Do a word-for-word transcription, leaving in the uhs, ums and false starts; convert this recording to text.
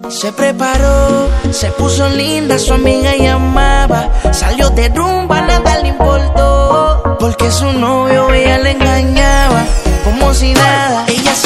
Se preparó, se puso linda, su amiga llamaba. Salió de rumba, nada le importó, porque su novio ella le engañaba. Como si nada, ella